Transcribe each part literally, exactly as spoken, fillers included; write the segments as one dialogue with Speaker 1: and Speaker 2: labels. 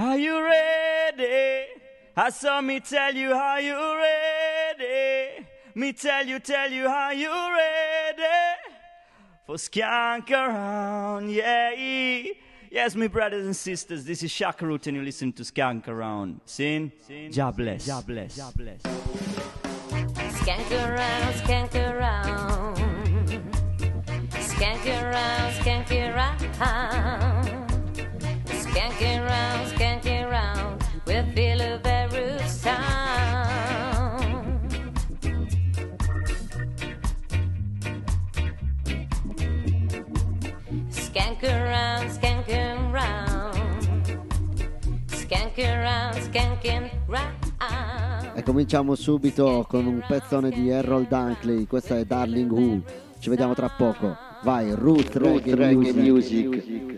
Speaker 1: Are you ready? I saw me tell you, are you ready? Me tell you, tell you, are you ready? For skank around, yeah. Yes, my brothers and sisters, this is Shaka Root and you listen to Skank Around. Sin, Jah bless, Jah bless, Jah bless.
Speaker 2: Skank around, skank around. Skank around, skank around. Skank around, skank around. We'll feel a very sound. Skank around, skank around. Skank around, skanking round.
Speaker 3: E cominciamo subito con un pezzone di Errol Dunkley. Questa è Darling Who. Ci vediamo tra poco. Vai, Root Reggae, Reggae Music. music.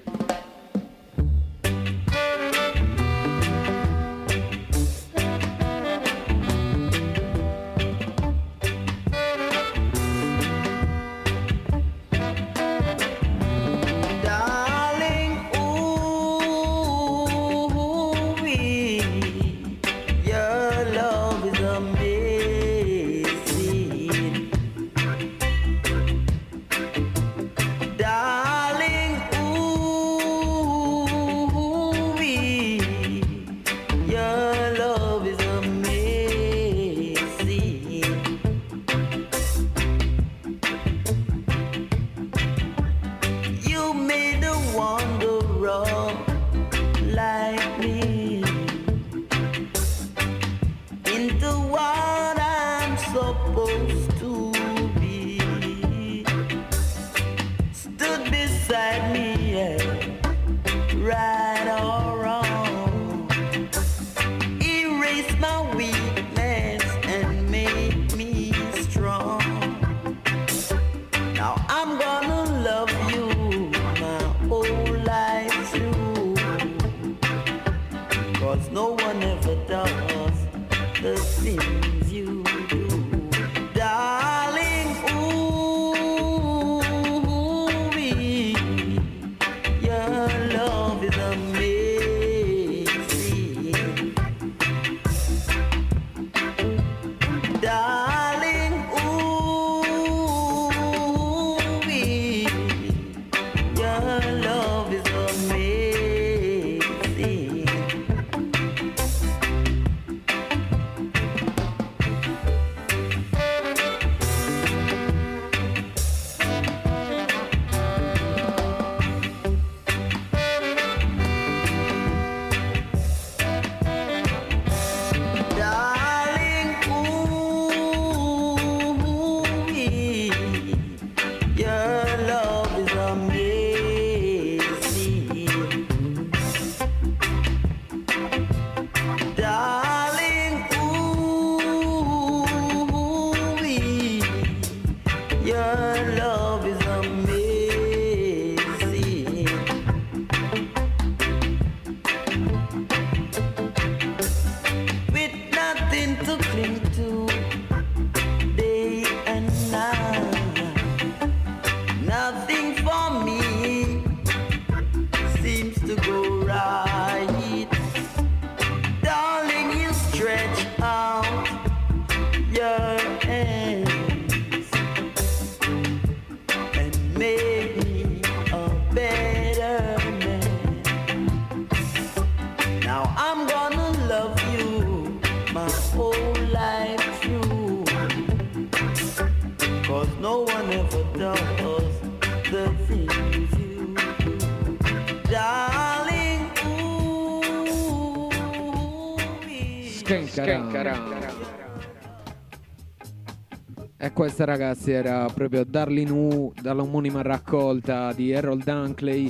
Speaker 4: E questa, ragazzi, era proprio Darling Who dall'omonima raccolta di Errol Dunkley.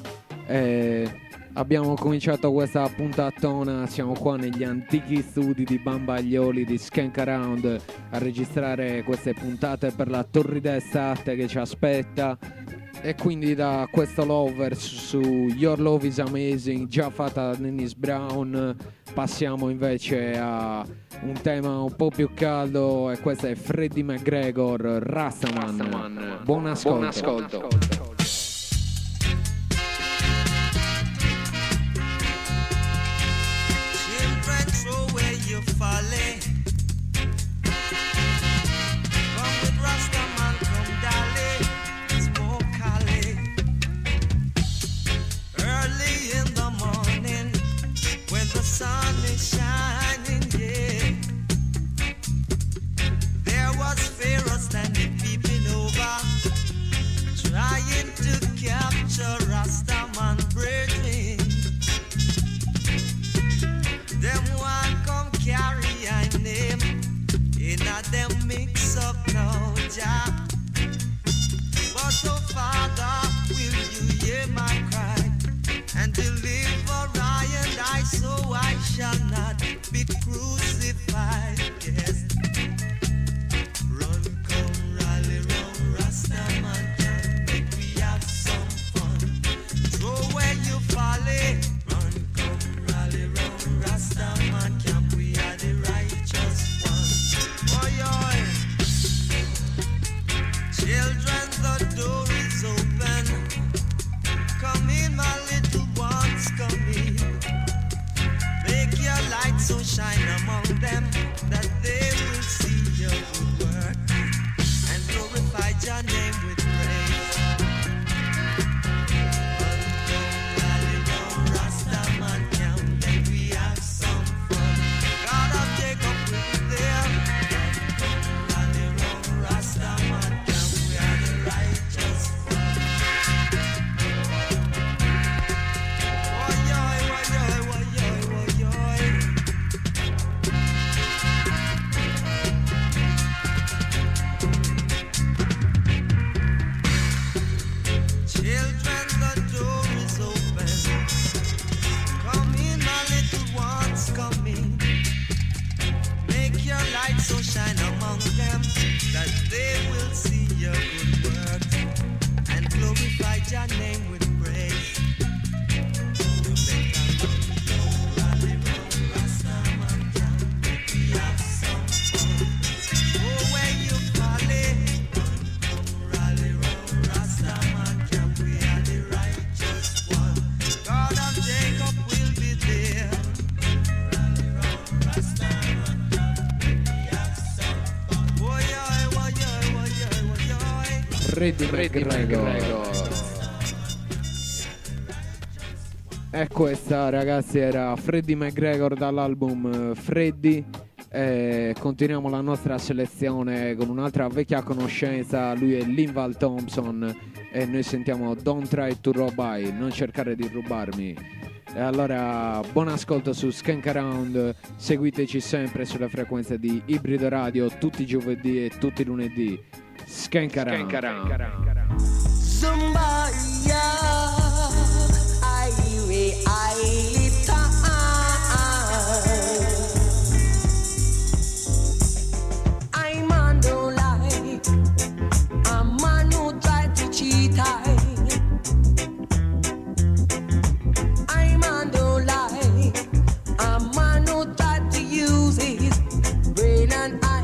Speaker 4: E abbiamo cominciato questa puntatona, siamo qua negli antichi studi di Bambaglioli di Skank Around a registrare queste puntate per la torrida estate che ci aspetta. E quindi da questo Lovers su Your Love Is Amazing, già fatta da Dennis Brown, passiamo invece a un tema un po' più caldo, e questo è Freddie McGregor, Rastaman. Rastaman. Buon ascolto. Buon ascolto.
Speaker 5: so shine among them that they will see your good work and glorify your name with praise. Rally round Rastaman camp, then we have some fun. God of Jacob will be there. Rally round Rastaman camp, we are the righteous one. Woyoy, woyoy, woyoy, woyoy. Children, the door is open. Come in, my little ones, come in. Make your light so shine among them that they will see your good work and glorify your name with praise. You make a rally round Rastaman camp, we have some fun. Oh, when you call it, rally round Rastaman camp, we are the righteous one. God of Jacob will be there. Rally round Rastaman camp, we have some fun. Woyoy, woyoy, woyoy, woyoy.
Speaker 4: Freddie McGregor. E questa, ragazzi, era Freddie McGregor dall'album eh, Freddy. E continuiamo la nostra selezione con un'altra vecchia conoscenza. Lui è Linval Thompson e noi sentiamo Don't Try to Rob I, non cercare di rubarmi. E allora buon ascolto su Skank Around, seguiteci sempre sulle frequenze di Ibrido Radio tutti i giovedì e tutti i lunedì. Skank Around.
Speaker 5: Zumbaya, Irie, Ailita. I'm on the line. A man who tried to cheat. I. I'm on the line. A man who tried to use his brain and eye.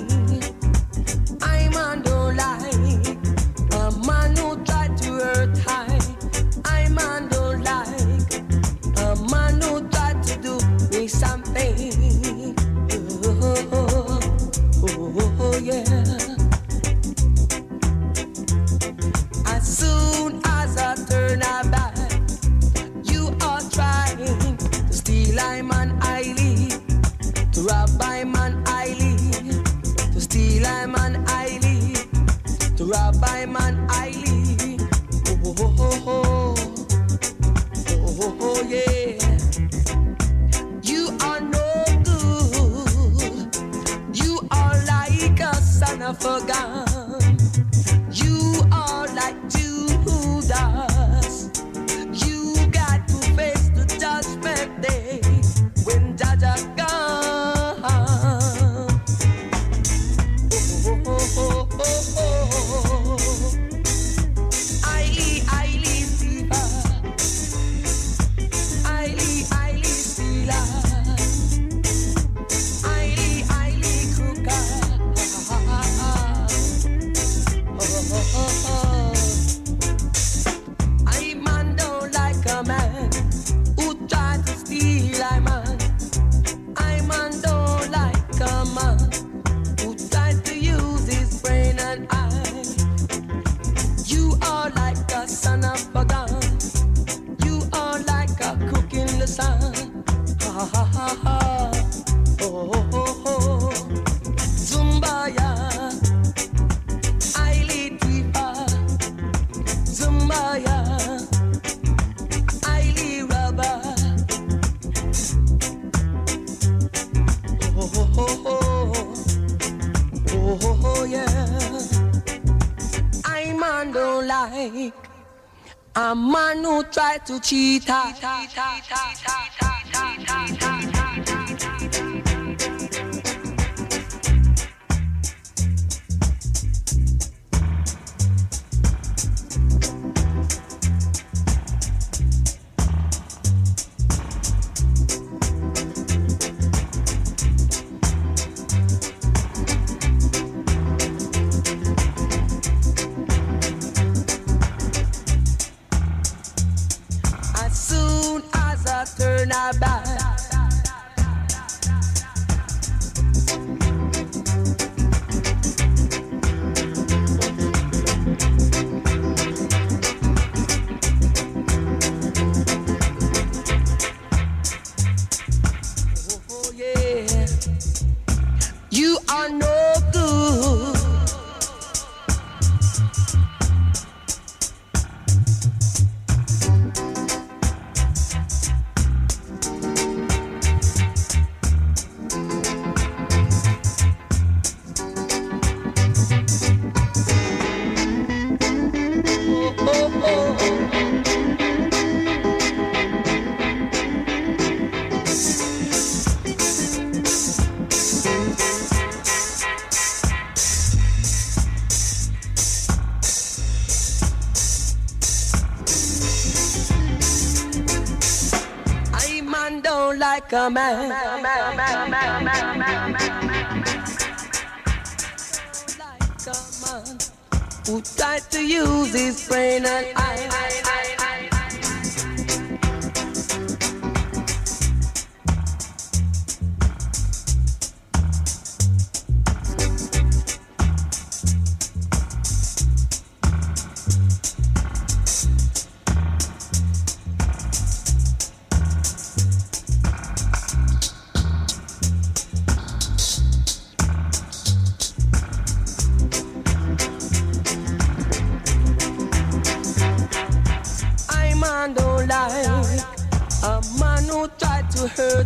Speaker 5: I'm on the line. A man who tried to hurt high. I'm on the line. A man who tried to do me something. Oh, oh, oh, yeah. As soon as I turn my back, you are trying to steal I'm an eyelid, to rob I'm an eyelid, to steal I'm an eyelid, to rob I'm an eyelid. Oh, oh, oh, oh, oh, oh, oh, yeah. You are no good. You are like a son of a gun. You are like Judas. You got to face the judgment day when Jaja comes. Oh, oh, oh, oh, oh, oh. Aili, Aili, Siva. Aili, Aili, Sila. Aili, Aili, Kruka. Oh, oh, oh, oh. I man don't like a man who tries to steal I man. I man don't like a man who tries to use his brain and eye. You are like a son of a gun. You are like a cook in the sun. Ha ha ha ha. Oh oh oh oh. Zumbaya. Aili Tifa. Zumbaya. Aili Rubber. Oh oh oh oh. Oh oh oh yeah. I man don't like a man who try to cheat. As soon as I turn her back, You are no good. Like a man, like a man who tried to use his brain and eye. Her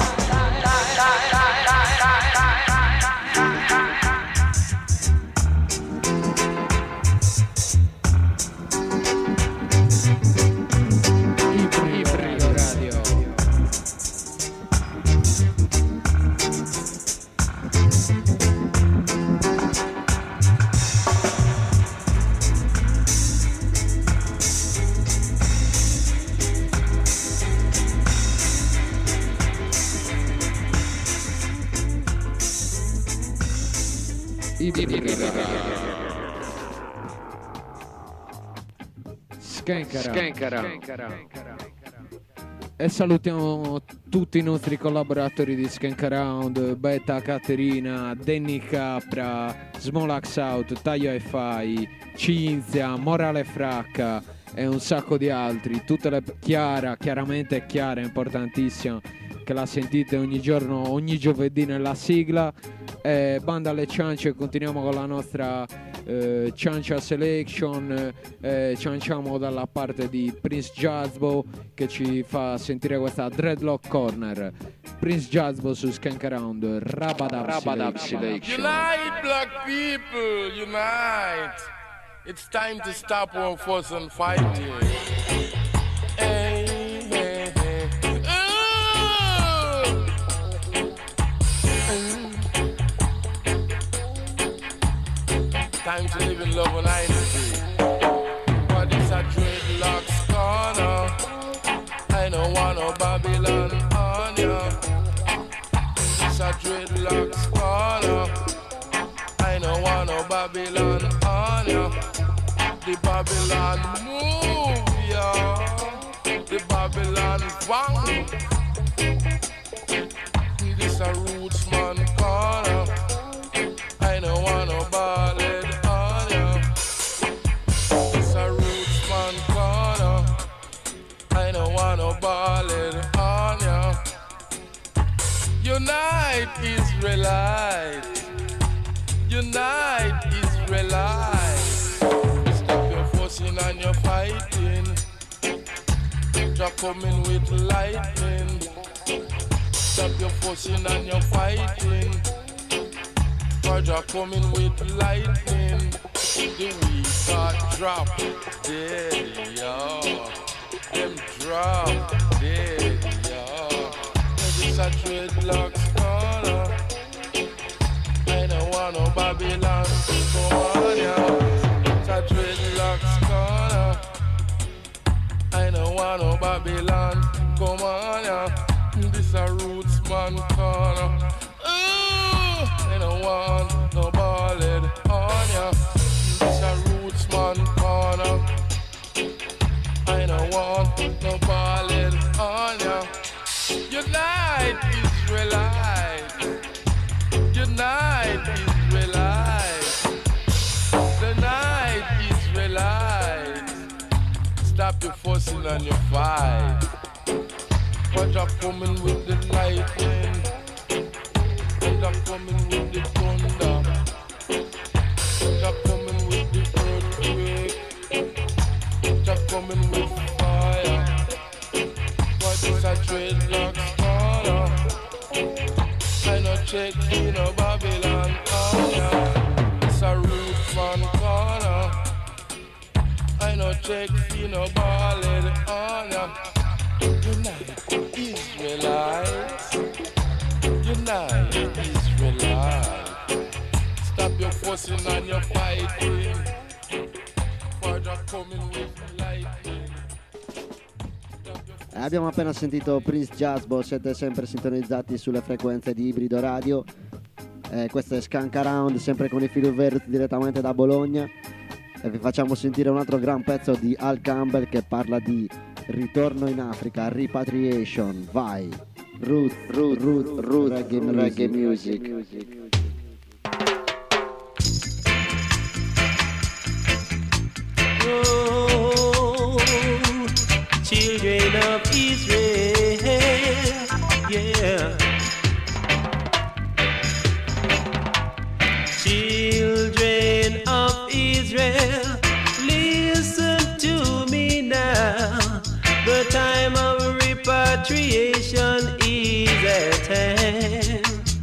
Speaker 4: E salutiamo tutti i nostri collaboratori di Skank Around, Beta Caterina, Danny Capra, Smolax Out, Taglio F I, Cinzia, Morale Fracca e un sacco di altri. Tutte le Chiara, chiaramente Chiara è importantissima, che la sentite ogni giorno, ogni giovedì nella sigla. Eh, banda alle ciance, continuiamo con la nostra eh, ciancia selection. Eh, cianciamo dalla parte di Prince Jazzbo, che ci fa sentire questa Dreadlock Corner. Prince Jazzbo su Skank Around, Rabadab Selection.
Speaker 6: Unite, black people, unite. It's time to stop one fuss and fighting. Hey. Time to live in love and unity. But it's a dreadlocks corner. I don't want no Babylon on ya. It's a dreadlocks corner. I don't want no Babylon on ya. The Babylon move ya. The Babylon bang. This a roots man corner. I don't want no ballad. Ballad on ya. Unite Israelite. Unite Israelite. Stop your fussing and your fighting. You're coming with lightning. Stop your fussing and your fighting. You're coming with lightning. The weak got drop dead, yo. Them drop dead, yo. This a dreadlocks corner. I don't want no Babylon. Come on, yo. It's a dreadlocks corner. I don't want no Babylon. Come on, yo. This a roots man corner. Ooh, I don't want no ballad on ya. This a roots man corner. I don't want no ballad on ya. Unite Israelite. Unite Israelite. Unite Israelite. Stop your fussing and your fight. But you're coming with the lightning. And Jah coming with the thunder. Jah coming with the earthquake. Jah coming with fire. What is a dreadlocks corner? I no check in a Babylon corner. It's a root fan corner. I no check in a ballad corner. Unite Israelites. Unite Israelites. Stop your fussing and your fighting. For Jah coming with lightning.
Speaker 3: Eh, Abbiamo appena sentito Prince Jazzbo, siete sempre sintonizzati sulle frequenze di Ibrido Radio. Eh, questo è Skunk Around, sempre con i Filo Verdi direttamente da Bologna. E vi facciamo sentire un altro gran pezzo di Al Campbell che parla di ritorno in Africa, repatriation. Vai, Root, Root, Root, Root, reggae, reggae music. Reggae music.
Speaker 7: Children of Israel, yeah. Children of Israel, listen to me now. The time of repatriation is at hand.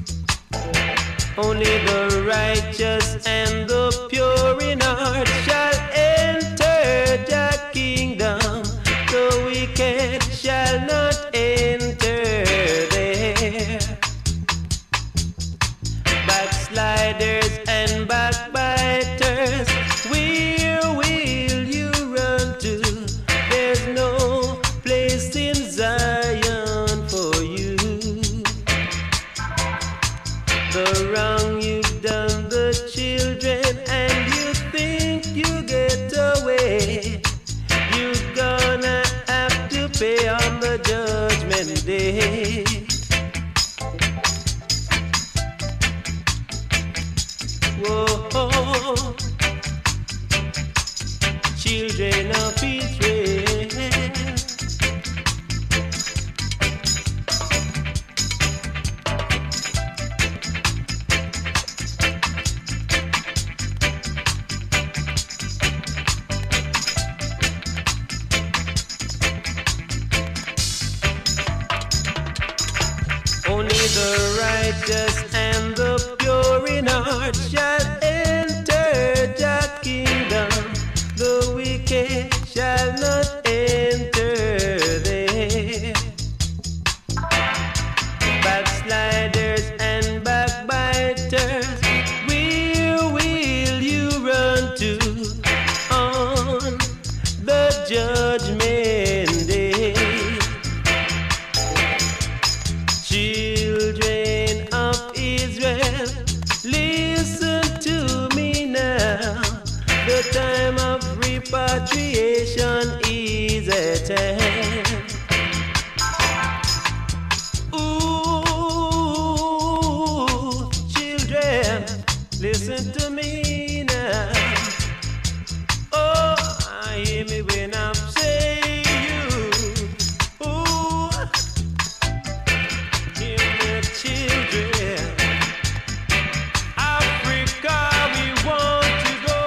Speaker 7: Only the righteous and the pure in heart shall enter the kingdom. The wicked shall not enter there. Backsliders and backbiters, where will you run to? There's no place in Zion for you. The wrong you've done the children, and you think you get away. You're gonna have to pay on the judgment day. Whoa, children of Israel. Only the righteous and the pure in heart shall enter the kingdom. The wicked shall not enter there. Backsliders and backbiters, where will you run to on the judgment day? Children of Israel, listen to me now. The time of repatriation is at hand. Ooh, children, listen to me now. Oh, I hear me when I'm saying you. Ooh, hear me, children. Africa, we want to go.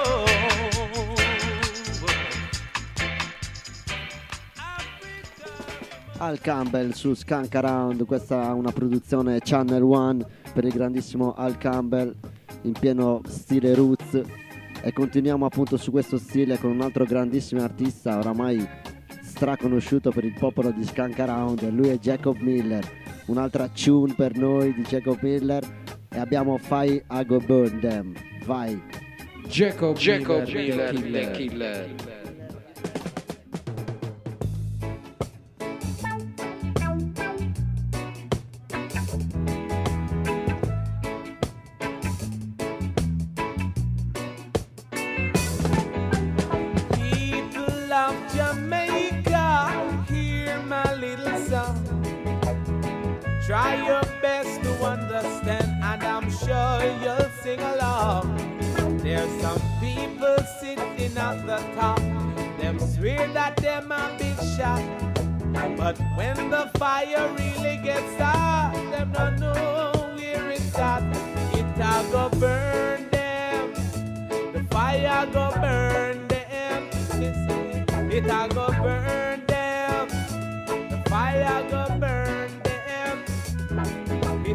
Speaker 3: Al Campbell su Skunk Around, questa è una produzione Channel One per il grandissimo Al Campbell in pieno stile roots, e continuiamo appunto su questo stile con un altro grandissimo artista oramai straconosciuto per il popolo di Skunk Around, lui è Jacob Miller. Un'altra tune per noi di Jacob Miller e abbiamo Fire I Go Burn Them. Vai
Speaker 4: Jacob,
Speaker 8: Jacob
Speaker 4: Miller,
Speaker 8: Miller,
Speaker 4: the
Speaker 8: the
Speaker 4: Killer.
Speaker 8: Killer.
Speaker 7: People of Jamaica, hear my little song. Try your best to understand, and I'm sure you'll sing along. There's some people sitting at the top, them swear that them a big shot, but when the fire really gets hot, them don't know where it's at.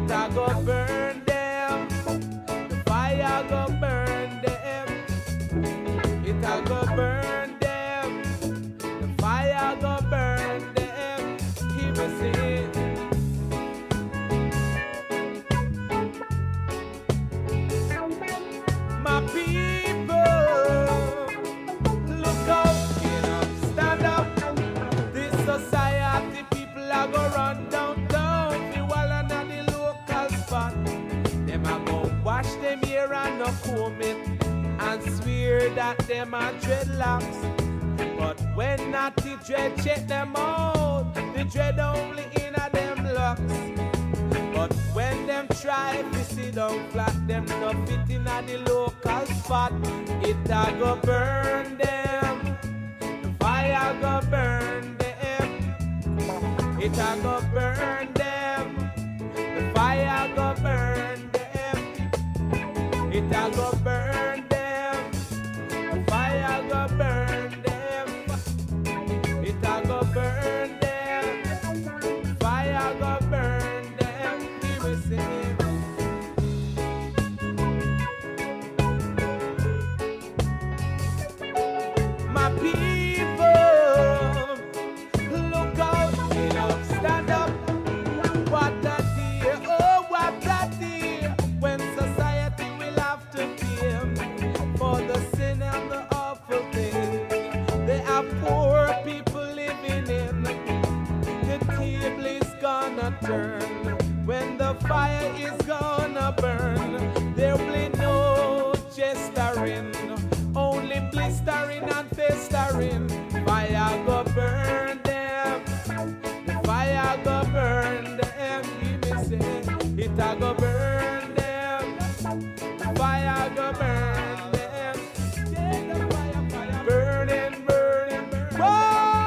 Speaker 7: it a go burn them. The fire go burn them. It a go burn them. The fire go burn them. Hear me sing. My people, look out, get up, stand up. This society people are go run downtown. The wall and the local spot. Them a go wash them hair and no comb it, and swear that them are dreadlocks. But when natty dread check them out, the dread only in a them locks. But when them try to sit down flat, them no fit in a the local spot. It a go burn them. The fire go burn them. It a go burn them. The fire go burn them. It a go burn them. The fire go burn them. It a go burn them. Fire go burn them. Hear me sing. My people, look out, get up, stand up. What a dear, oh what a dear, when society will have to pay for the sin and the awful thing. There are poor people living in. The table is gonna turn when the fire is gonna burn. There will be no jestering, only blistering and festering. Fire go burn them. The fire go burn them. Hear me say, it a go burn them. The fire go burn them. Yeah, the fire, fire burning, burning, burning. Whoa!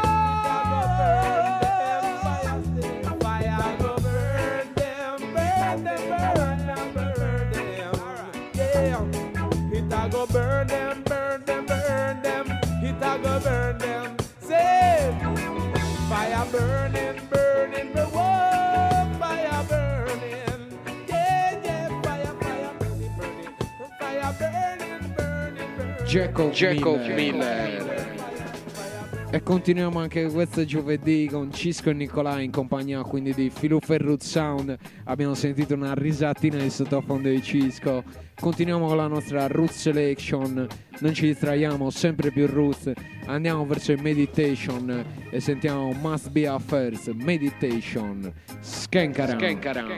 Speaker 7: The fire go burn them. Burn them, burn them, burn them. Yeah, it a go burn them, burn them, burn them. It a go burn them. Say, fire burning, burning, burn. Whoa, fire burning. Yeah, yeah, fire, fire burning, burning. Fire burning, burning, burning.
Speaker 4: Jacob,
Speaker 8: Jacob
Speaker 4: Miller.
Speaker 8: Miller.
Speaker 4: E continuiamo anche questo giovedì con Cisco e Nicolai in compagnia quindi di Filù Ferrut Sound. Abbiamo sentito una risatina di sottofondo di Cisco. Continuiamo con la nostra Roots Selection. Non ci distraiamo, sempre più Roots. Andiamo verso il Meditation e sentiamo Must Be Affairs, Meditation, Skank Around.
Speaker 8: Skank Around.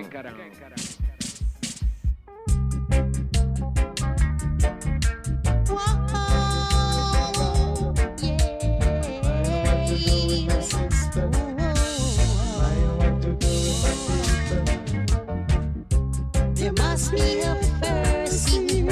Speaker 2: There must be a first in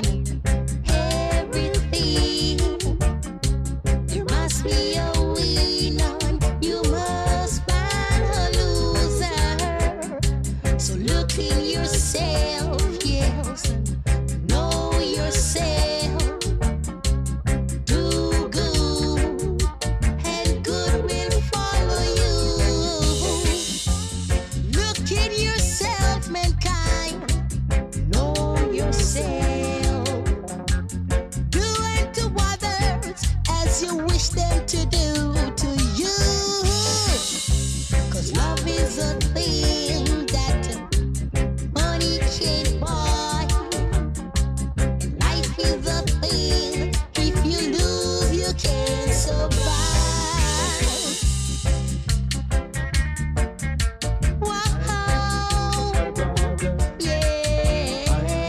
Speaker 2: everything. There must be a winner. You must find a loser. So look in yourself, yes. Know yourself. Do good, and good will follow you. Look in yourself, mankind. Know yourself. Do unto others as you wish them to do to you. 'Cause love is a thing that money can't buy. And life is a thing, if you lose, you can't survive. Wow, yeah.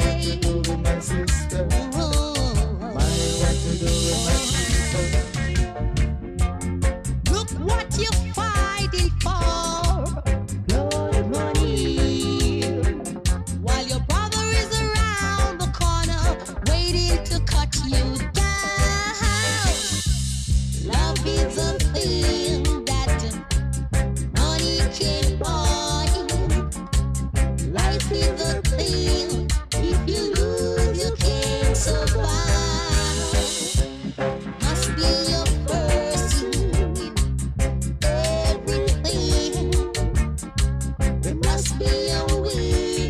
Speaker 2: Look what you're fighting for, blood money. While your brother is around the corner, waiting to cut you down. Love is a thing that money can't buy. Life is a thing, if you lose, you can't survive. Must be your first in everything. There must be a winner.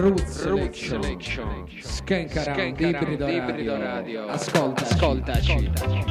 Speaker 4: Roots Selection, Skank Around, Ibrido Radio. Ascolta, ascoltaci.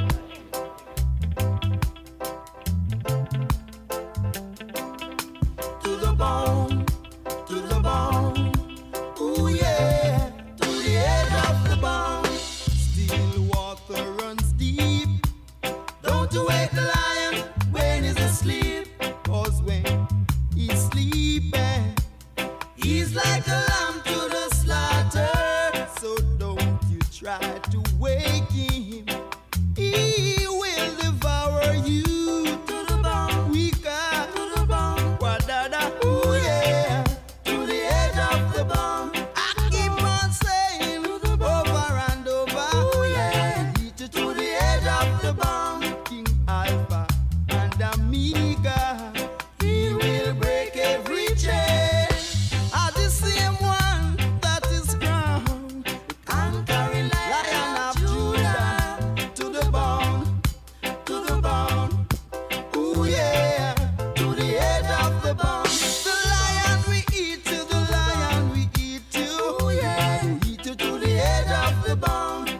Speaker 5: To the bone, to the bone, ooh yeah, to the edge of the bone. Still water runs deep. Don't you wake the lion when he's asleep, 'cause when he's sleeping, he's like a lamb to the slaughter. So don't you try to wake him, he will devour you. To the bone, we got to the bone, wadada, ooh yeah, to the edge of the bone. I keep on saying over and over, ooh yeah, eat it to the edge of the bone. King Alpha and Omega, he will break every chain. Are the same one that is crowned conquering Lion of Judah. To the bone, to the bone, ooh yeah, to the edge of the bone. The lion we eat to, the lion we eat to, ooh yeah, we eat it to the edge of the bone.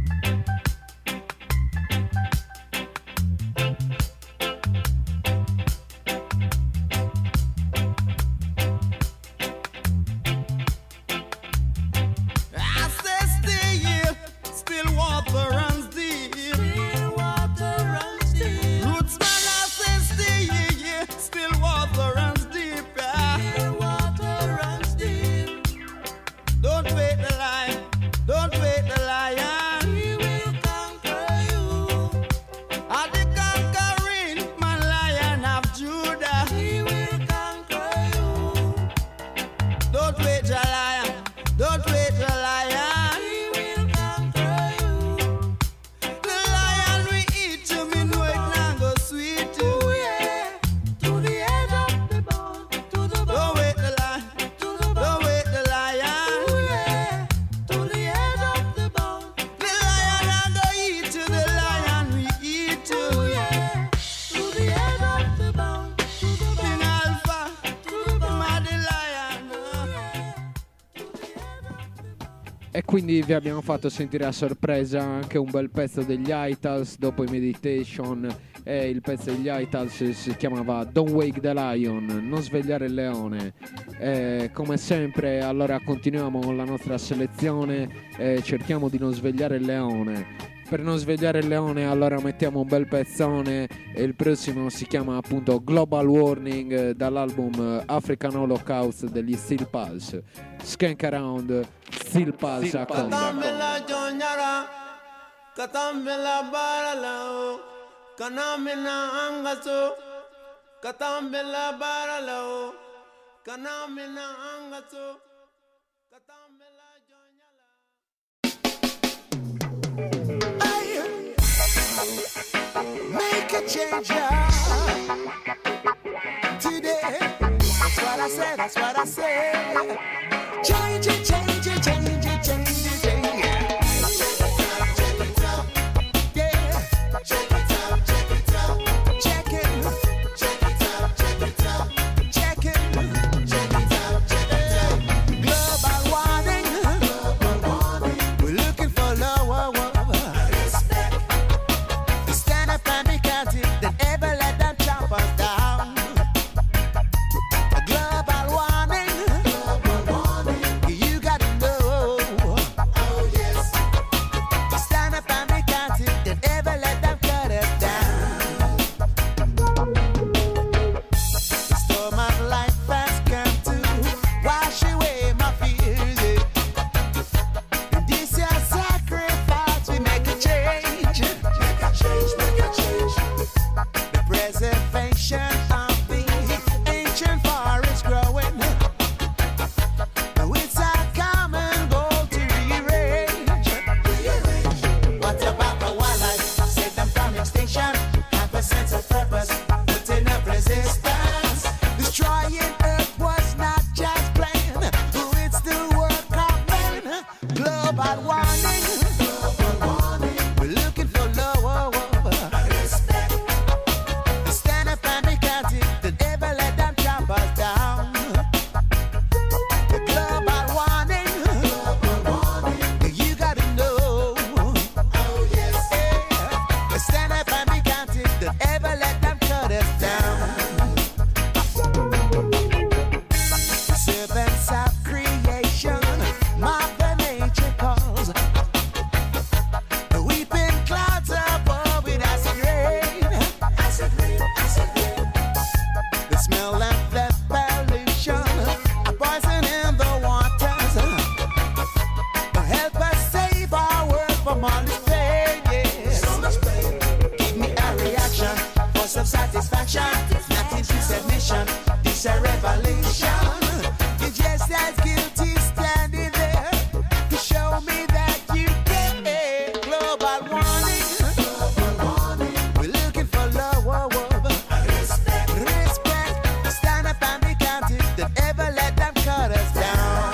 Speaker 5: I say stay here, still water runs deep. Still water runs deep. Roots man, I say stay here, yeah, still water runs deep. Yeah. Still water runs deep. Don't wait the lion, don't wait the lion. He will conquer you. Are the conquering man, Lion of Judah. He will conquer you. Don't wait the lion, don't wait the lion. He will conquer you. The lion we eat to, me know it not go sweet to. Ooh yeah, to the edge of the bone, to the bone. Don't wait the lion, to the bone. Don't wait the lion. Ooh yeah, to the edge of the bone. The lion I go eat to, the lion we eat to. Ooh yeah, to the edge of the bone, to the bone. King Alpha, to the bone. Mighty lion.
Speaker 4: E quindi vi abbiamo fatto sentire a sorpresa anche un bel pezzo degli Itals dopo i Meditation. E il pezzo degli Itals si chiamava Don't Wake the Lion, non svegliare il leone. E come sempre allora continuiamo con la nostra selezione e cerchiamo di non svegliare il leone. Per non svegliare il leone allora mettiamo un bel pezzone e il prossimo si chiama appunto Global Warning eh, dall'album African Holocaust degli Steel Pulse. Skank Around, Steel Pulse a conga.
Speaker 5: Katambela jonyara, katambela baralao, kanamina angaso, katambela baralao, kanamina angaso, katambela jonyara. Make a change, yeah. Today. That's what I said, that's what I said. Change it, change it, change it, change it, change it. Check it out, yeah. Check it out, check it out. Check it. Check it out, check it out. Check it. Check it out, check it out. Global warning. Global warning. We're looking for lower respect. Stand up and be counted, then ever let them chop us down. A global warning. Global warning. You gotta know. Oh yes. Stand up and be counted, then ever let them cut us down. The storm of life has come to wash away my fears. Yeah. In this year's sacrifice, we make a change. Make a change, make a change. The preservation of the ancient forest growing. Now it's our common goal to rearrange. What about the wildlife? Save them from extinction. Have a sense of purpose. Putting up resistance. Destroying Earth was not just planned. It's the work of men. Global warning. Global warning. We're looking for lower respect. Stand
Speaker 8: of satisfaction, nothing to submission. This a revelation. You're just as guilty standing there to show me that you can. Global warning. We're looking for love, love, respect, respect. Stand up and be counted. Don't ever let them cut us down.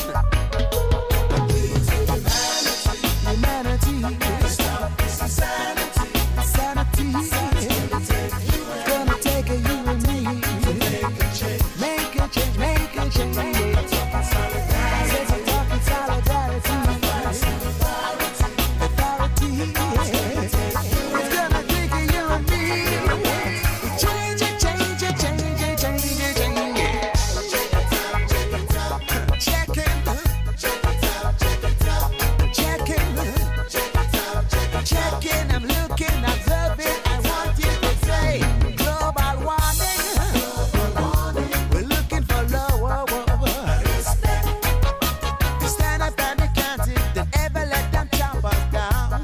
Speaker 8: Humanity, stop this insanity, sanity. It's gonna take a you and me. Make a change, make a change, make a change. Says we're talking solidarity, authority. It's gonna take a you and me. Change it, change it, change it, change it, change it. Check it, check it, check it. I'm looking, observing. I want you to say global warming. We're looking for love, respect. Stand up and be counted. Don't ever let them chop us down.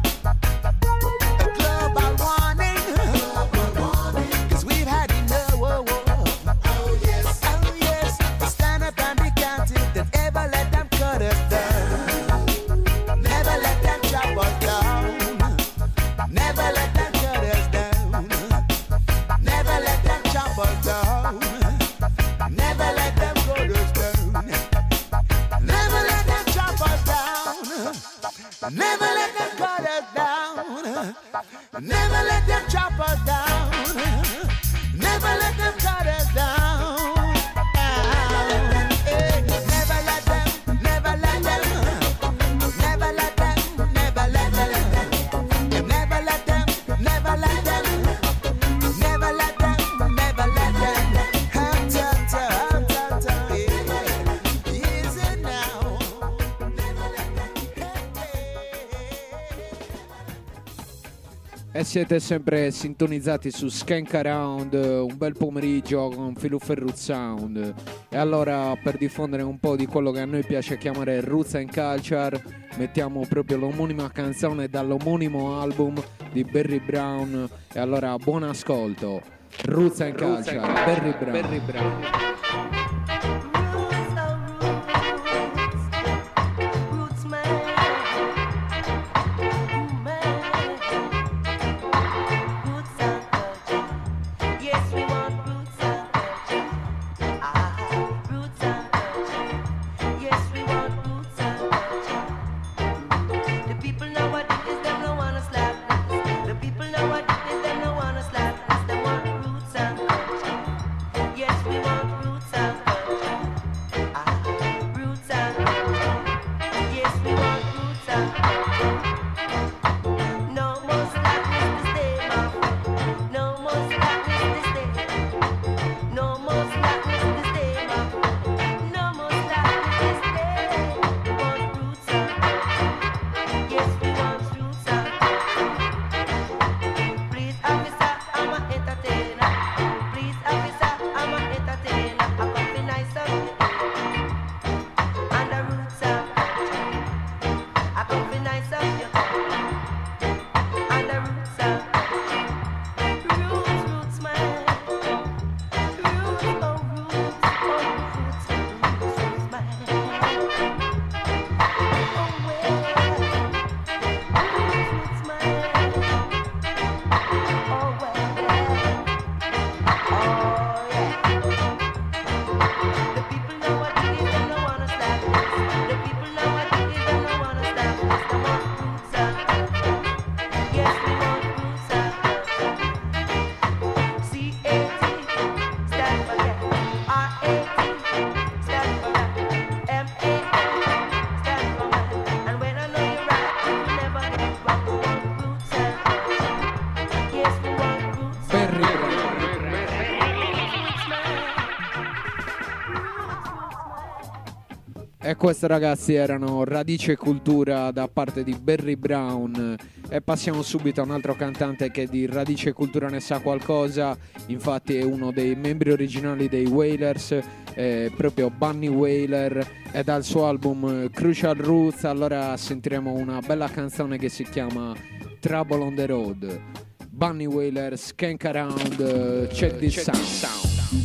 Speaker 8: A global warning, 'cause we've had enough. Oh yes, oh yes. Stand up and be counted. Don't ever let them cut us down. Never let them chop us down. Never let them cut us down. Never let them chop us down. Never let them cut us down. Never let them chop us down. Never let them cut us down. Never let them chop us down. Never let them cut us down. Eh, Never let them, never let them, never let them, never let them, never let them, never let them, never let them, never let them. Hum, ta, ta, hum, ta, ta, yeah. Is it now? Never let them.
Speaker 4: E siete sempre sintonizzati su Skank Around, un bel pomeriggio con Filu Ferruz Sound. E allora, per diffondere un po' di quello che a noi piace chiamare Roots and Culture, mettiamo proprio l'omonima canzone dall'omonimo album di Barry Brown. E allora, buon ascolto. Roots and Culture, Barry Brown. Barry Brown. E queste ragazzi erano Radice e Cultura da parte di Barry Brown. E passiamo subito a un altro cantante che di Radice e Cultura ne sa qualcosa. Infatti è uno dei membri originali dei Wailers, eh, proprio Bunny Wailer, e dal suo album Crucial Roots allora sentiremo una bella canzone che si chiama Trouble on the Road. Bunny Wailer, Skank Around, uh, check this
Speaker 9: Check
Speaker 4: sound.
Speaker 9: this sound.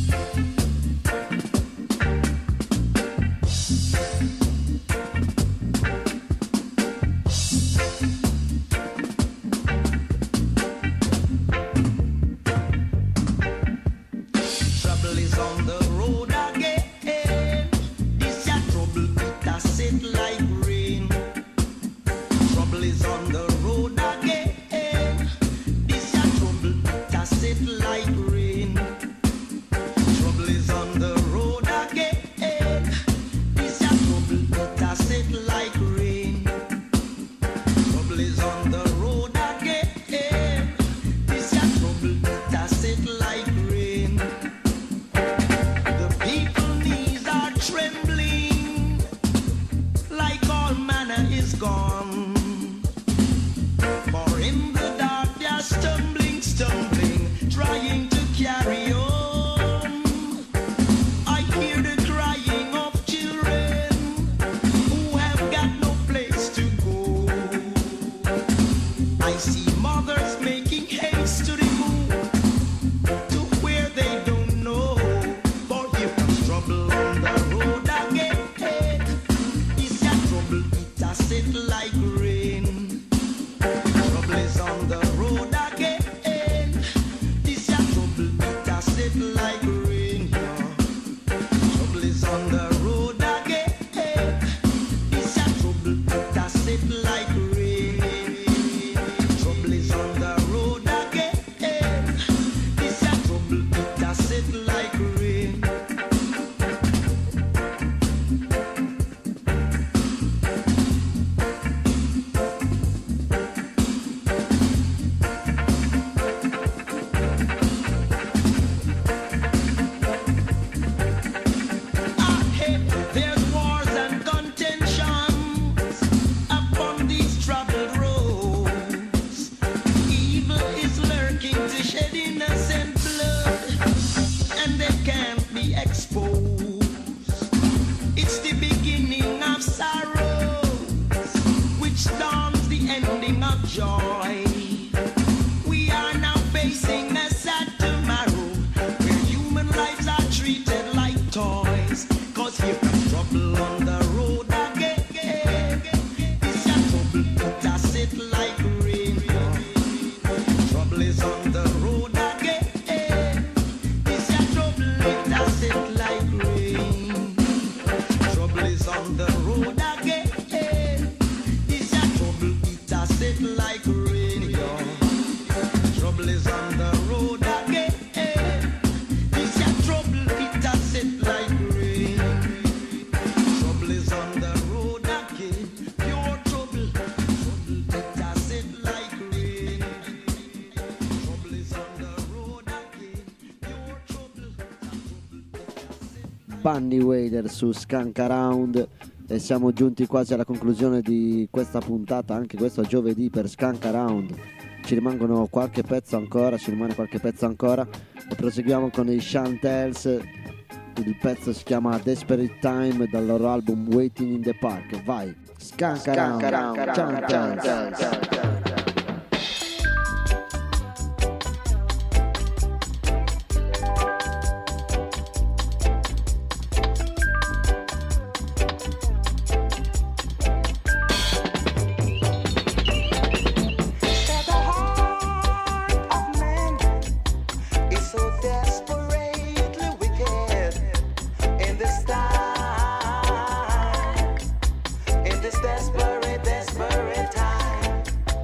Speaker 5: Trouble is on the road again. This ya trouble, it a set like rain. Trouble is on the road again. This ya trouble, it a set like rain. Trouble is on the road again. This ya trouble, it a set like rain. Trouble is on the road again. This ya trouble, it a set like rain. The people knees are trembling, like all manner is gone. For in the dark they are stumbling, stumbling, trying to carry on. I hear the crying of children who have got no place to go. I see mothers making haste to remove to where they don't know. For here comes trouble on the road again. This ya trouble, it a set like rain. Trouble is on the road again. This ya trouble, it a set like rain. Trouble is on the road again. This ya trouble, it a set like rain. Trouble is on the road again. This ya trouble, it a set like rain. Ahead, there's wars and contentions upon these troubled roads. Evil is lurking to shed innocent blood, and they can't be exposed. It's the beginning of sorrows, which dawns the ending of joy. We are now facing a sad tomorrow, where human lives are treated like toys. Cause here comes trouble on the road again. This ya trouble, it a set like rain. Trouble is on the road again. This ya trouble, it a set like rain. Trouble is on the road again. This ya trouble, it a set like rain. Trouble is on the road again. This ya trouble, it a set like rain. Trouble is on the road again. Pure trouble, trouble, it a set like rain. Trouble is on the road again. Pure trouble, trouble, it a set.
Speaker 3: Bunny Wailer su Skank Around, e siamo giunti quasi alla conclusione di questa puntata, anche questo giovedì per Skank Around. Ci rimangono qualche pezzo ancora, ci rimane qualche pezzo ancora e proseguiamo con i Chantels. Il pezzo si chiama Desperate Time dal loro album Waiting in the Park. Vai, Skank Around, Chantels.
Speaker 8: That the heart of man is so desperately wicked in this time, in this desperate, desperate time.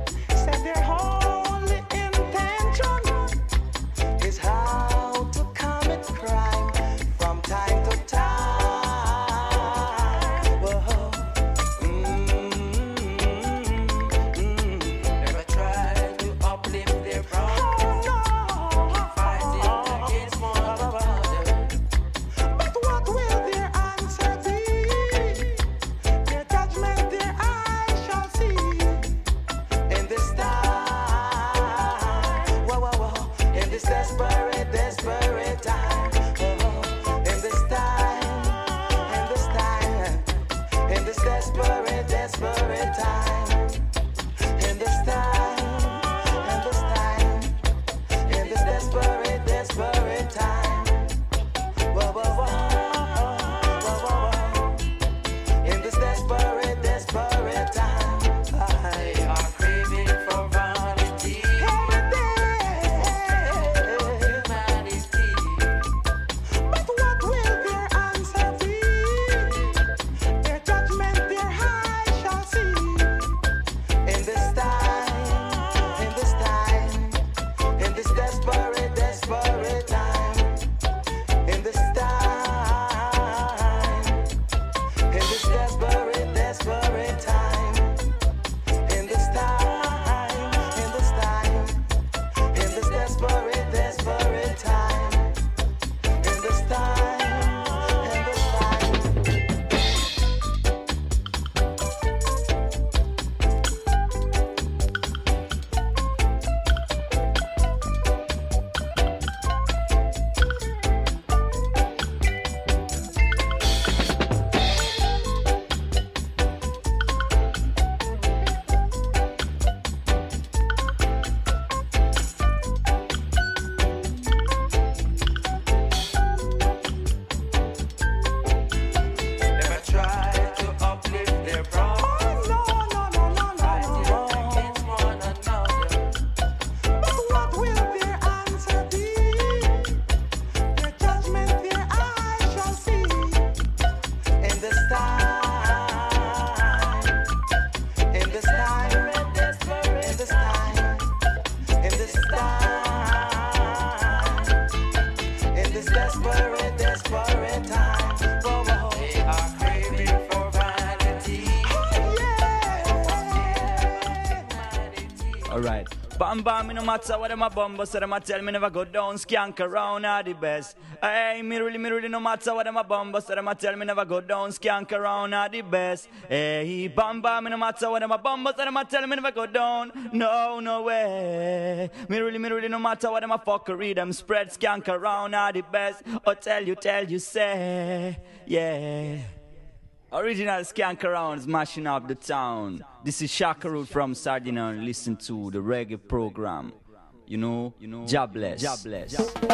Speaker 1: Bam bam, me no matter what them a bumble, so them a tell me never go down. Skank around are the best. Hey, me really, me really no matter what them a bumble, so them a tell me never go down. Skank around are the best. Hey, bam bam, me no matter what them a bumble, so them a tell me never go down. No, no way. Me really, me really no matter what them a fuckery, them spread skank around are the best. Oh, tell you, tell you, say, yeah. Original skank around is mashing up the town. This is Shaka Root from Sardinia. Listen to the reggae program. You know, you know, jobless. Jobless.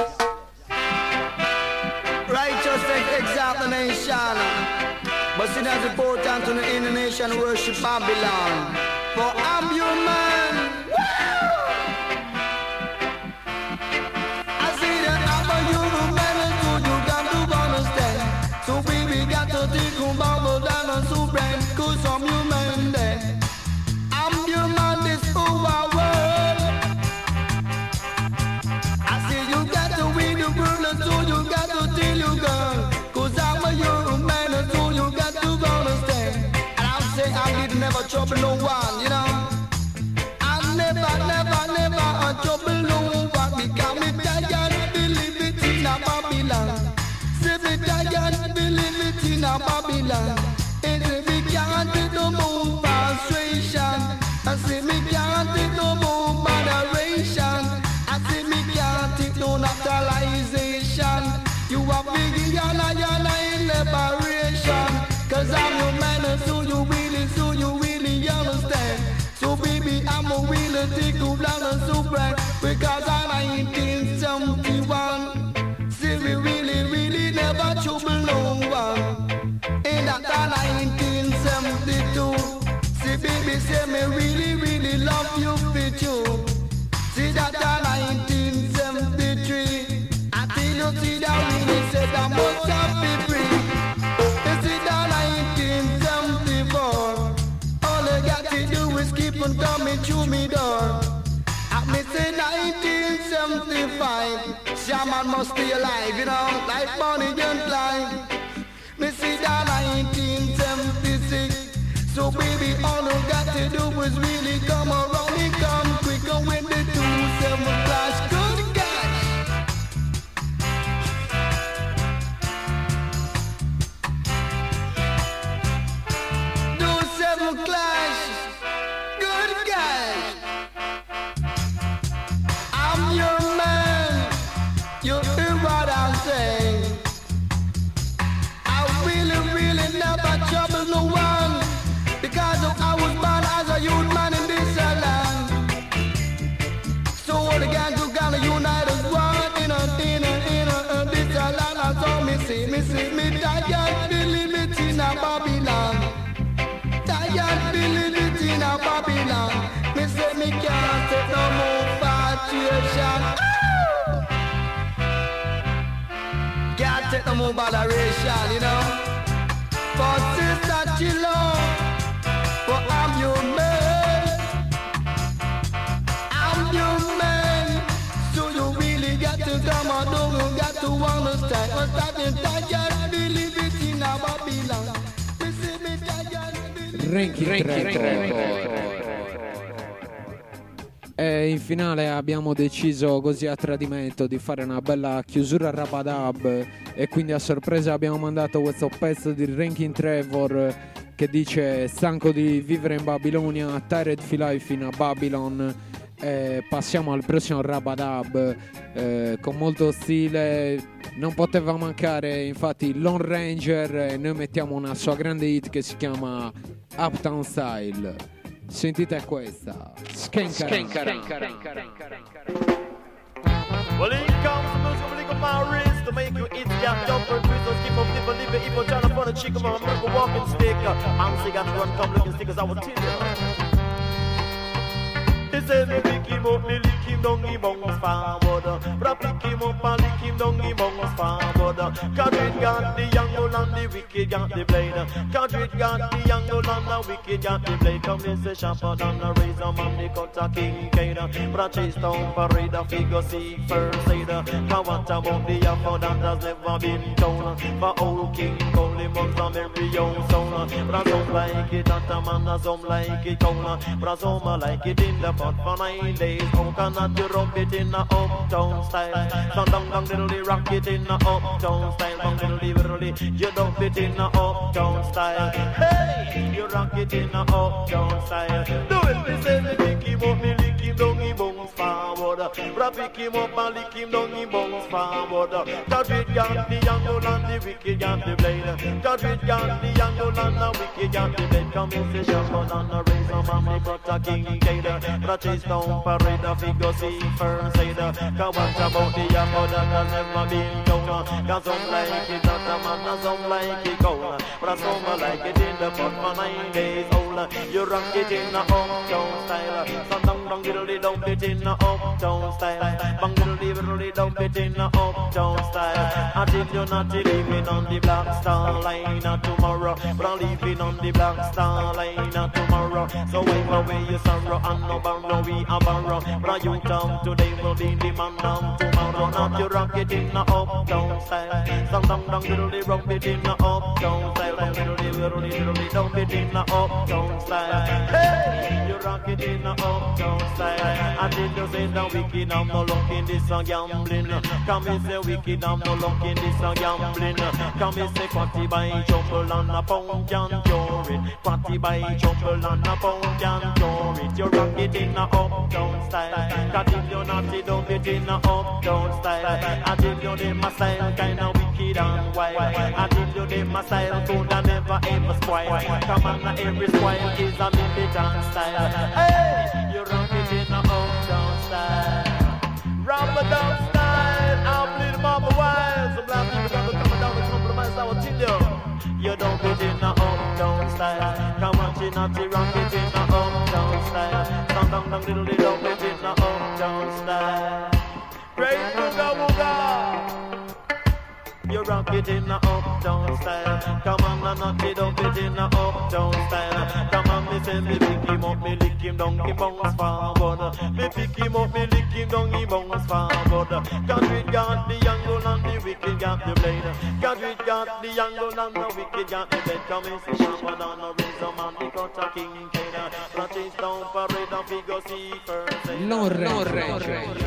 Speaker 9: Righteous examination, but sin as important to the inner nation worship Babylon. For I'm your man. I say that I'm a human man, and so you got to understand. So baby got to think about that and so brand, cause I'm human then. I'm your man, this whole world. I say you got to win the world, and so you got to tell you girl, cause I'm a human man, and so you got to understand. And I'll say I did never trouble no one, you know. I never, never, never uh, trouble no one, because me tired believe it in a Babylon. Say me tired believe it in a Babylon. And say me can't take no more frustration. I say me can't take no more moderation. I say me can't take no naturalization. You are big and I in liberation. Cause I'm your man and so you really, so you really understand. So baby I'm a willing to take you down and so bright. Because I'm nineteen seventy-one. See we really, really never trouble no one. In that nineteen seventy-two. See baby say me really, really love you with you. See that nineteen seventy-three. I tell you see that really said I must have be free. You see that nineteen seventy-four. All I got to do is keep on coming through me door. I me say nineteen seventy-five. Shaman must be alive, you know, like Bonnie and Clyde. Me see that nineteen seventy-six. So baby, all I got to do is really come around and come quicker when the two seven clash. Good gosh. Two seven clash. Good gosh. I'm your man. You hear what I'm saying? I really, really never trouble no one. Because I was born as a youth man in this land. So all the gangs who gonna unite as one in a, in a, in a, in this land. I saw me see, me see, me tired, believe it in a Babylon. Tired, believe it in a Babylon. Me say me can't take no more frustration. Can't take no more botheration, you know. For sister chill out. For I'm your man, I'm your man. So you really got to come on, you got to understand. What's that in tired, believe it in a Babylon.
Speaker 4: Ranking Trevor. E in finale abbiamo deciso così a tradimento di fare una bella chiusura Rabadab e quindi a sorpresa abbiamo mandato questo pezzo di Ranking Trevor che dice stanco di vivere in Babilonia, Tired for Life in a Babylon. Eh, passiamo al prossimo Rabadab eh, con molto stile, non poteva mancare infatti Lone Ranger e noi mettiamo una sua grande hit che si chiama Uptown Style. Sentite questa Skankaran.
Speaker 10: Well, it comes to music, really come my wrist to make you eat, got jump for Christmas, keep on flipping, lipping, even trying to find a chick, I'm a miracle walking stick. I'm sick, got to run, come looking stickers, I will tell you. They say me pick him up, me lick him down, he bounce forward. But I pick him up and lick him down, he bounce forward. Cause it got the young old and the wicked got the blade. Cause it got the young old and the wicked wicked got the blade. Come in, say sharper than a razor man, they cut a king cater. But I chase down parade, a figure seek first aider. Cause what about the offer that has never been told? For old King Cole, the must have every old soul. But I don't like it at a man, I some like it cold. But I some like it in the pot for nine days. How cannot you rub it in a uptown style? So down, down, diddly, rock it in a uptown style. Down, diddly, diddly, you dump it in a uptown style. Hey, you rock it in a uptown style. Do it, me say me pick him up, me lick him down, he bounce forward. But I pick him up and lick him down, he bounce forward. Cause it got the angle and the wicked got the blade. Cause it got the angle and the wicked got the blade. Come in, say sharper than a razor man, me cut a king cater. But I chase down parade, a figure see first aider. Cause what about the apple that has never been done? Cause some like it at a man and some like it cold. But I some like it in the pot for nine days old. You rock it in a uptown style. So down, down, diddly, dump it in a uptown style. Bang, diddly, diddly, dump it in a uptown style. I think you're not leaving on the Black Star Line uh, tomorrow, but I'm leaving on the Black Star Line uh, tomorrow. So wipe away your sorrow and no borrow, we a borrow. But you down today will be the man down tomorrow. Now you rock it in a uptown style. So down, down, diddly, rock it in a uptown style. Bang, diddly, diddly, diddly, dump it in a uptown style. Hey, you rock it in a uptown style. I did you say the wicked, I'm no luck in this a gambling. Come and say wicked, I'm no luck in this a gambling. Come and say quatty by jumble and a pound can cure it. Quatty by jumble and a pound can cure it. You rock it in a uptown style. Cause if you're naughty, don't it in a uptown style. I tell you they my style kinda wicked and wild. I tell you they my style good and never ever spoil. Come on, now every spoil is a militant style. Hey, you rock it in a uptown style. Ramadan style, I'm bleeding mama wild. Some black people got to come down and compromise, I will tell you. You don't get in a uptown style. Come on, you not to rock it in a uptown style. Down, down, down, little, little bit in a uptown style. Great booga booga. You rock it in a uptown style. Come on, and knock it up it in a uptown style. Come on, me say me pick him up, me lick him down, he bounce forward. Me pick him up, me lick him down, he bounce forward. Cause we got the angle and the wicked got the blade. Cause we got the angle and the wicked got the blade. Come in, say sharper than a razor man, he got a king cater. But chase down parade and figure see first.
Speaker 4: Lone Ranger.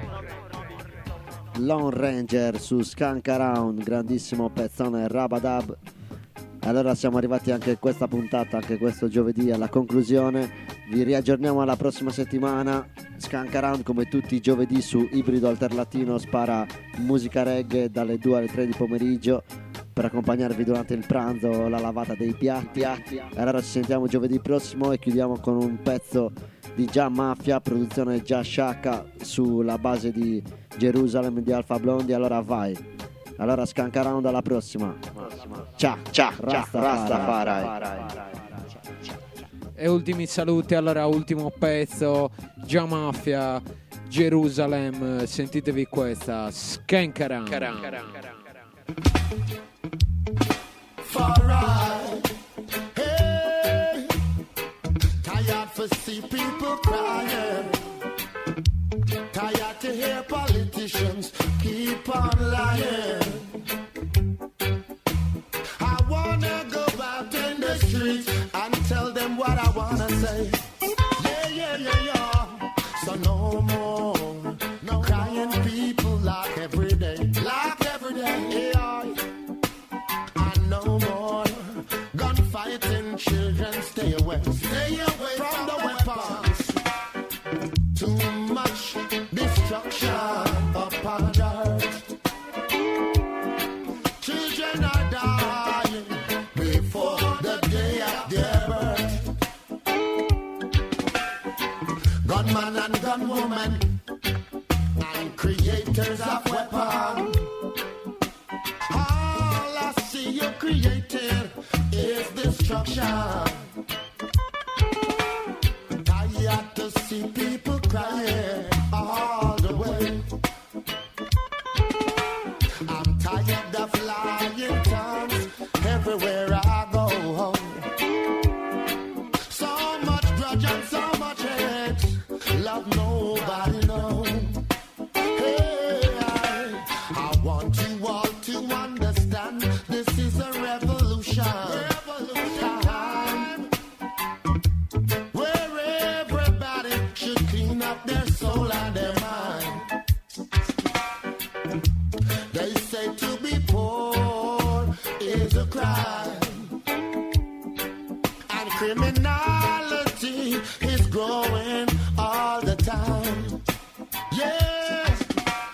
Speaker 3: Lone Ranger su Skunk Around, grandissimo pezzone Rabadab. Allora siamo arrivati anche a questa puntata, anche questo giovedì alla conclusione. Vi riaggiorniamo alla prossima settimana. Skunk Around come tutti i giovedì su Ibrido Alterlatino spara musica reggae dalle due alle tre di pomeriggio per accompagnarvi durante il pranzo o la lavata dei piatti. Allora ci sentiamo giovedì prossimo e chiudiamo con un pezzo di Jam Mafia, produzione Jazz Shaka sulla base di Jerusalem di Alpha Blondy. Allora vai. Allora Skunk Around alla prossima. Ciao, ciao, Rastafari.
Speaker 4: E ultimi saluti, allora ultimo pezzo, Jam Mafia, Jerusalem, sentitevi questa, Skunk Around.
Speaker 8: Far right. Hey, tired to see people crying. Tired to hear politicians keep on lying. I wanna go out in the streets and tell them what I wanna say. Yeah, yeah, yeah, yeah. So no more, no crying people like every day, like every day. Yeah. And no more gunfighting, children stay away, stay away from the weapons. Too much destruction upon earth. Children are dying before the day of their birth. Gunman and gunwoman and creators of weapons. All I see you created is destruction. Tired to see people crying all the way. I'm tired of lying tongues everywhere I go.
Speaker 9: crime and criminality is growing all the time. Yes,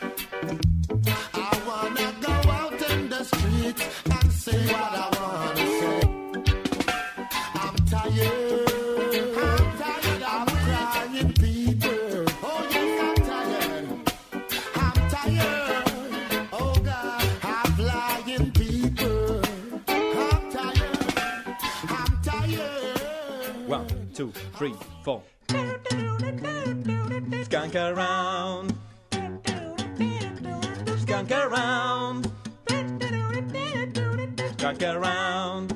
Speaker 9: I wanna go out in the streets and say what I wanna say. I'm tired. I'm tired of crying people. Oh yes, I'm tired. I'm tired. Oh God, I'm lying people. I'm tired. I'm tired.
Speaker 1: One, two, three, four. Skunk around. Skunk around. Skunk around.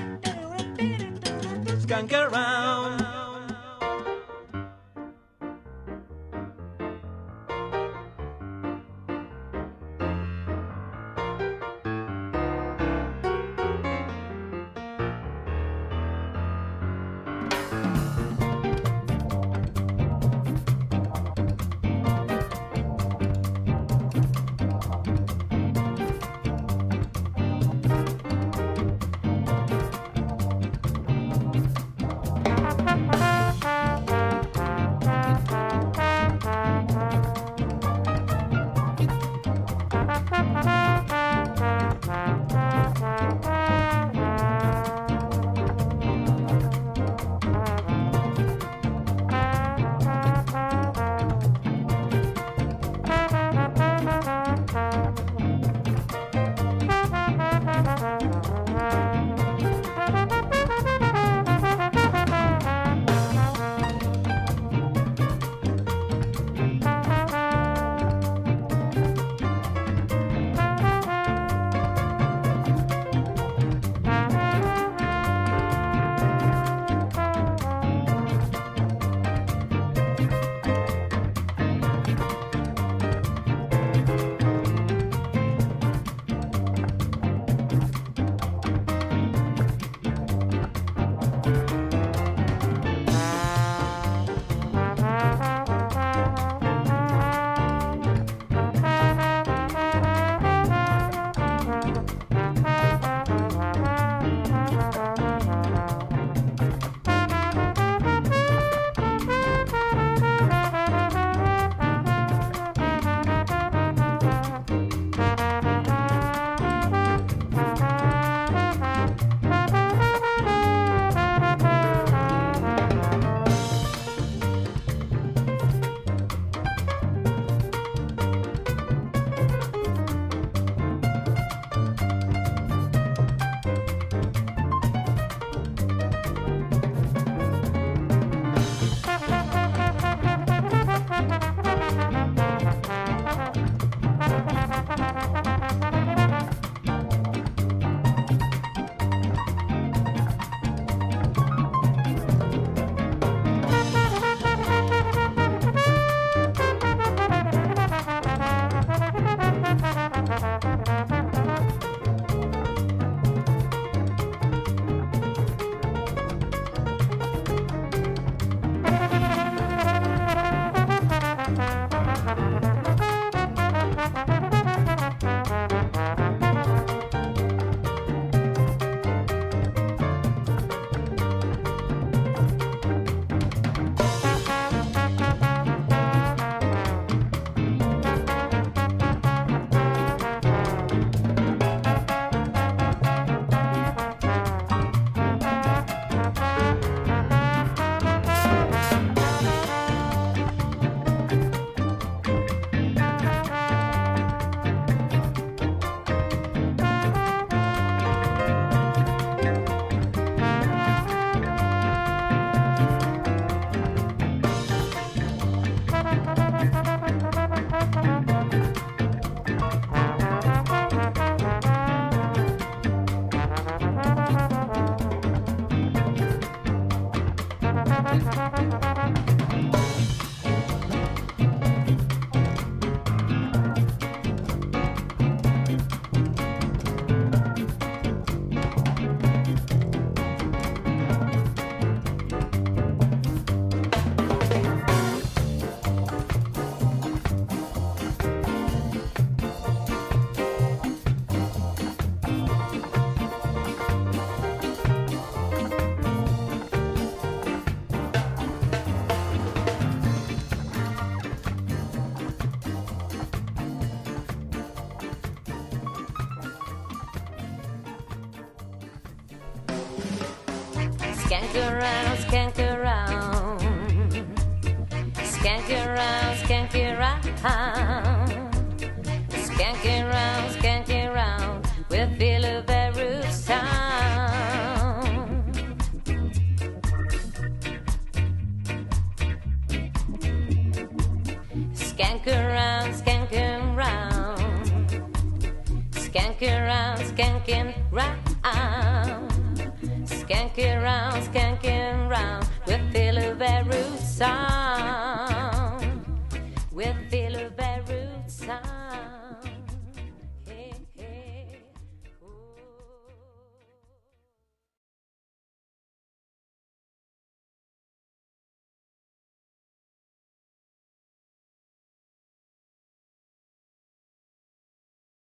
Speaker 1: Skunk around.
Speaker 9: Thank
Speaker 11: Skank around, skank around. Skank around, skank around. Skank around, skank around. We'll feel a very sound. Skank around, skank around. Skank around, skanking round. Skank around, skanking round. We feel a very sound.